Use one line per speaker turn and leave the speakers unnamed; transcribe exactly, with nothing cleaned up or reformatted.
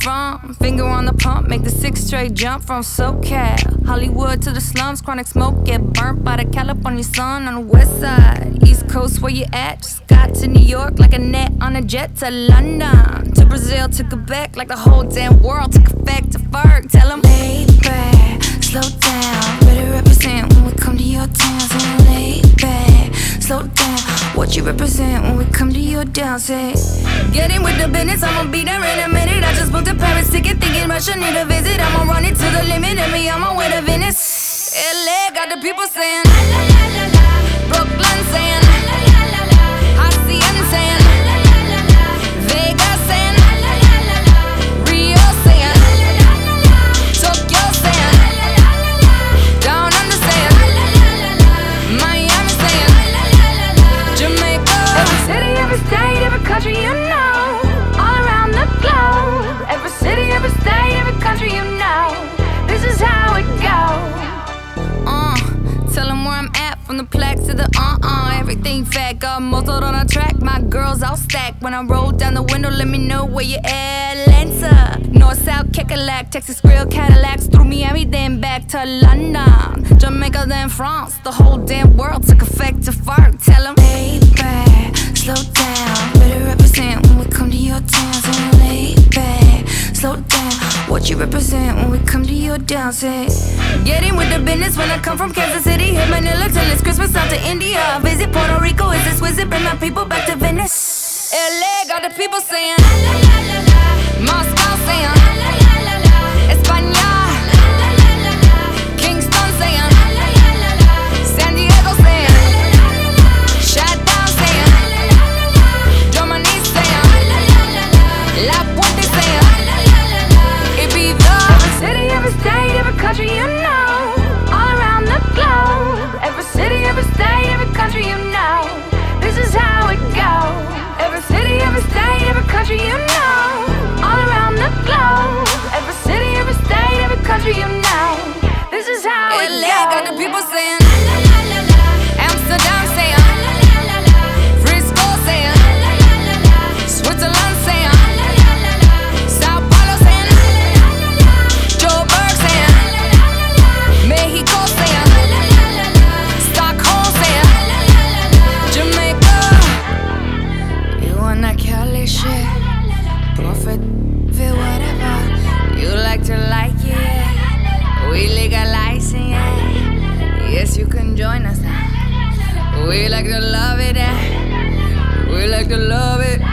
from? Finger on the pump, make the six straight jump from SoCal, Hollywood to the slums, chronic smoke, get burnt by the California sun on the west side. East Coast, where you at? Just got to New York like a net on a jet to London, to Brazil, to Quebec, like the whole damn world took effect to Ferg. Tell them, lay back, slow down, better represent when we come to your town. So lay back, slow down, what you represent when we come to your town. Say, get in with the business, I'ma be there in a minute. I just booked a Paris ticket, thinking Russia need a visit. I'ma run it to the limit, and me, I'm on way to Venice. L A got the people saying, la la la la la. Brooklyn saying, la la la la la. Hacienda saying, la la la la la. Vegas saying, la la la la la. Rio saying, la la la la la. Tokyo saying, la la la la la. Down under saying, la la la la la. Miami saying, la la la la la. Jamaica. Every city, every state, every country you know, all around the globe. Every city, every state, every country you know, this is how it goes. Uh, tell them where I'm at, from the plaque to the uh-uh. Everything fat, got muzzled on a track. My girls all stacked. When I roll down the window, let me know where you at. Atlanta, North, South, Kekalak, Texas grill, Cadillacs, through Miami, then back to London, Jamaica, then France. The whole damn world took effect to Ferg. Tell them, lay back, slow down, better represent when we come to your town. So lay back, slow down, what you represent when we come to your town. Say, get in with the business when I come from Kansas City, hit Manila till it's Christmas, out to India, visit Puerto Rico, is this wizard, bring my people back to Venice. L A got the people saying, la la la la la. Moscow saying, la la la la la. España, la la la la la. Kingston saying, la la la la la. San Diego saying, la la la la la. Shutdown saying, la la la la la. Germany saying, la la la la la. La Puente saying, la la la la la. Ibiza. Every city, every state, every country you know, all around the globe. Every city, every state, every country you know, this is how it goes. Every city, every state, every country you know, all around the globe. Every city, every state, every country you know, this is how it goes. L A got the people saying, la la la la la. Amsterdam saying, la la la la la. Frisco saying, la la la la la. Switzerland saying, la la la la la. Sao Paulo saying, la la la la la. Joburg saying, la la la la la. Mexico saying, la la la la la. Stockholm saying, la la la la la. Jamaica, you want that Cali shit? Profit, feel whatever you like to like it. Yeah. We legalize it. Yeah. Yes, you can join us now. We like to love it. Yeah. We like to love it.